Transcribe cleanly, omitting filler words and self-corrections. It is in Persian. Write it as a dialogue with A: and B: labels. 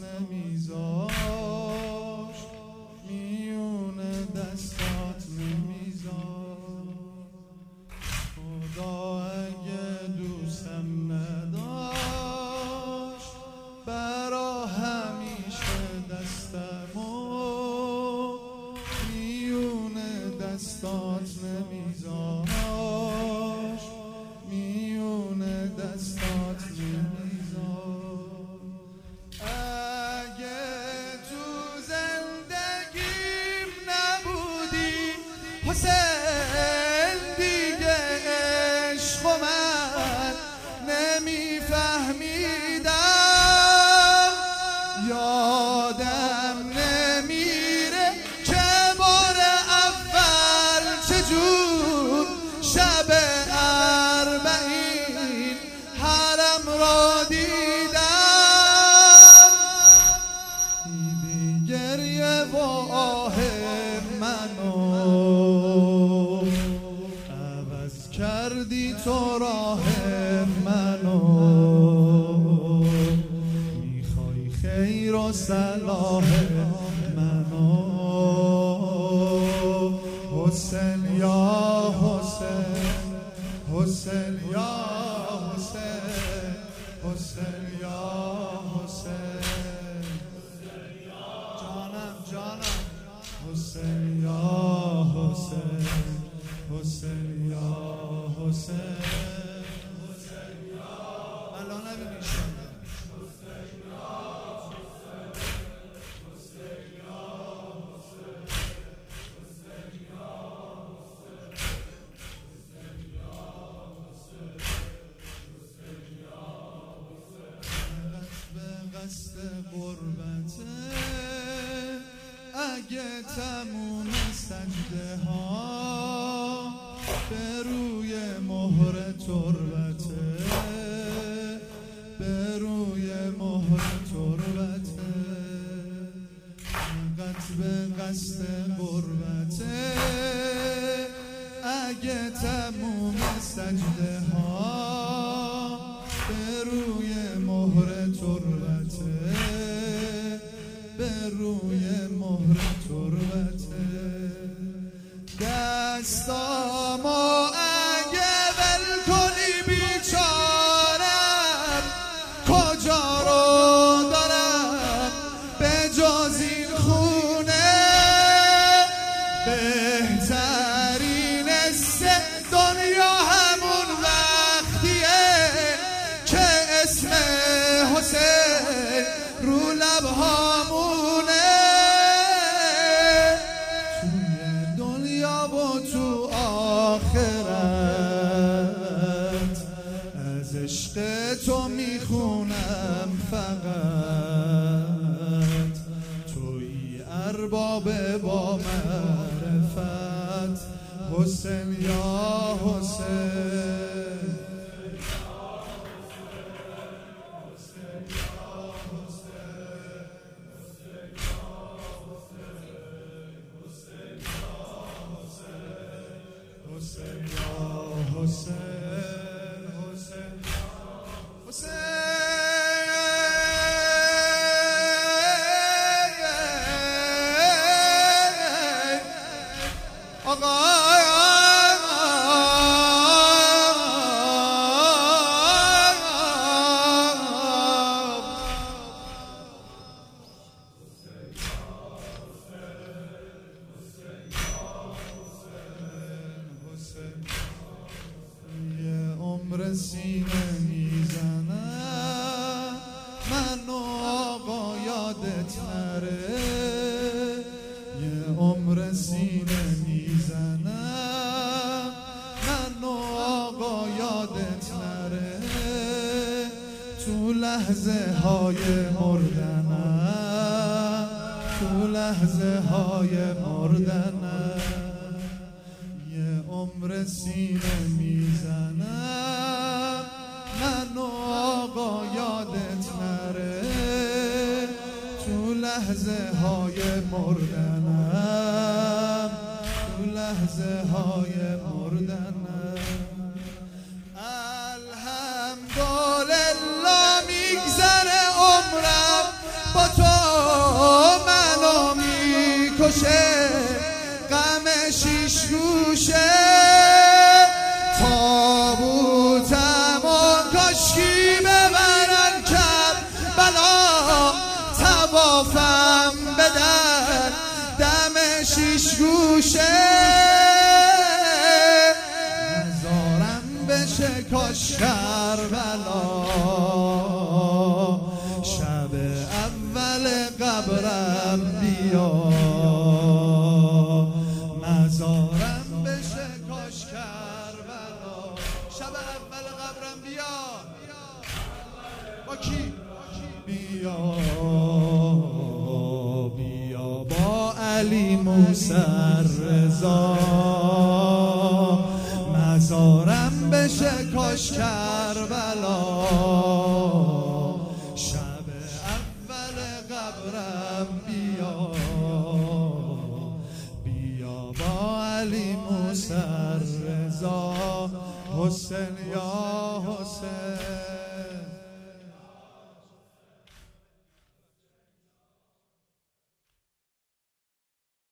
A: نمیذاشت، میون دستات نمیذاشت. خدا اگه دوستم نداشت، برا همیشه دستمو میون دستات نمیذاشت، میون دستات نمیذاشت. اگه تو زندگیم نبودی حسین، دیگه عشق من نمیفهمیدم. یادم نمیره که بار اول چجور شب اربعین حرم را دیدم. دیدی گریه و آه منو، عوض کردی تو راه منو. میخوای خیر و صلاح منو. حسین یا حسین، حسین یا حسین، حسین یا حسین، جانم جانم. حسین یا حسین، حسین یا حسین، الان نبینیش قصد غربته، اگه تموم سجده ها به روی مهر تربته، به روی مهر تربته. قصد غربته، اگه تموم سجده ها به روی مهر تربته، به روی مهر تربته. دستامو اگه ول کنی بیچارم، کجا رو دارم به جز این خونه. بهترین سه دنیا همون وقتیه که اسم حسین رو لبهامونه. توی دنیا و تو آخرت از عشق تو میخونم فقط. توی ارباب با معرفت. حسین یا حسین، حسین یا حسین، حسین حسین آقا. سینه میزنم منو آقا یادت نره. یه عمر سینه میزنم منو آقا یادت نره. تو لحظه های مردنم، تو لحظه های مردنم. یه عمر سینه میزنم منو آقا یادت نره. تو لحظه های مردنم، تو لحظه های مردنم. الحمدلله میگذره عمرم با تو. میکشه غم شیش گوشه تابوتم و کاشکی ببرن کربلا توافم بدن دم شیش گوشه نزارم بشه کاش کربلا شب اول قبرم بیا نزارم بشه کاش کربلا شب اول قبرم بیا با کی؟ بیا با علی موسی رضا مزارم بشه کاش کربلا شب اول قبرم بیا با علی موسی رضا حسین یا